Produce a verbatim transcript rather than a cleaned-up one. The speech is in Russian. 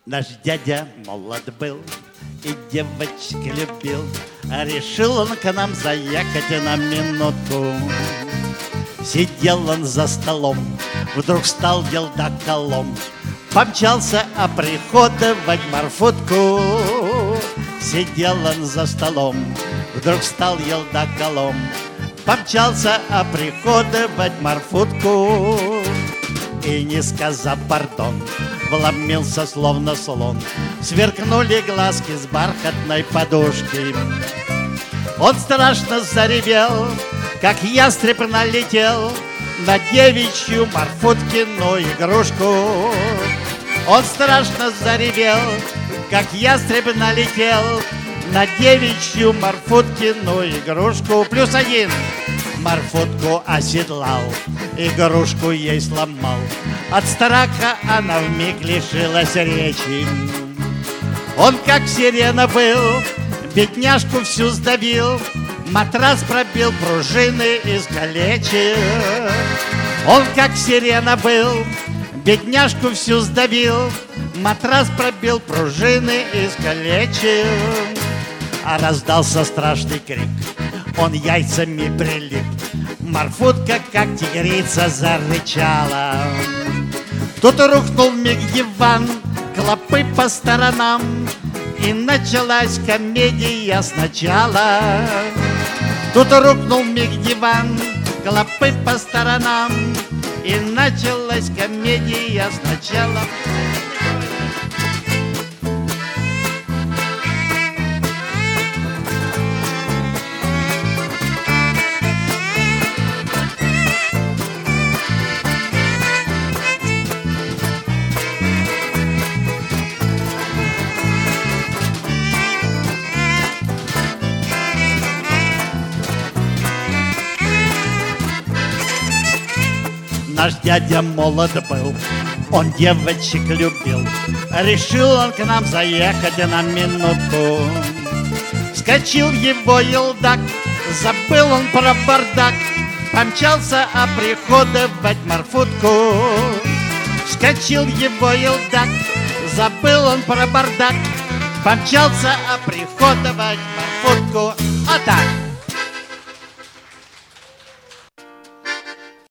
Наш дядя молод был и девочек любил, а решил он к нам заехать на минутку. Сидел он за столом, вдруг стал елдаколом, помчался оприходовать марфутку. Сидел он за столом, вдруг стал елдаколом, помчался оприходовать марфутку. И, не сказав пардон, вломился словно слон, сверкнули глазки с бархатной подушки. Он страшно заревел, как ястреб налетел на девичью Марфуткину игрушку. Он страшно заревел, как ястреб налетел на девичью Марфуткину игрушку. Плюс один. Марфутку оседлал, игрушку ей сломал, от страха она вмиг лишилась речи. Он как сирена был, бедняжку всю сдавил, матрас пробил, пружины искалечил. Он как сирена был, бедняжку всю сдавил, матрас пробил, пружины искалечил. А раздался страшный крик, он яйцами прилип, Марфутка, как тигрица, зарычала. Тут рухнул вмиг диван, клопы по сторонам, и началась комедия сначала. Тут рухнул вмиг диван, клопы по сторонам, и началась комедия сначала. Наш дядя молод был, он девочек любил, решил он к нам заехать на минутку. Вскочил его елдак, забыл он про бардак, помчался оприходовать Марфутку. Вскочил его елдак, забыл он про бардак, помчался оприходовать Марфутку. А так!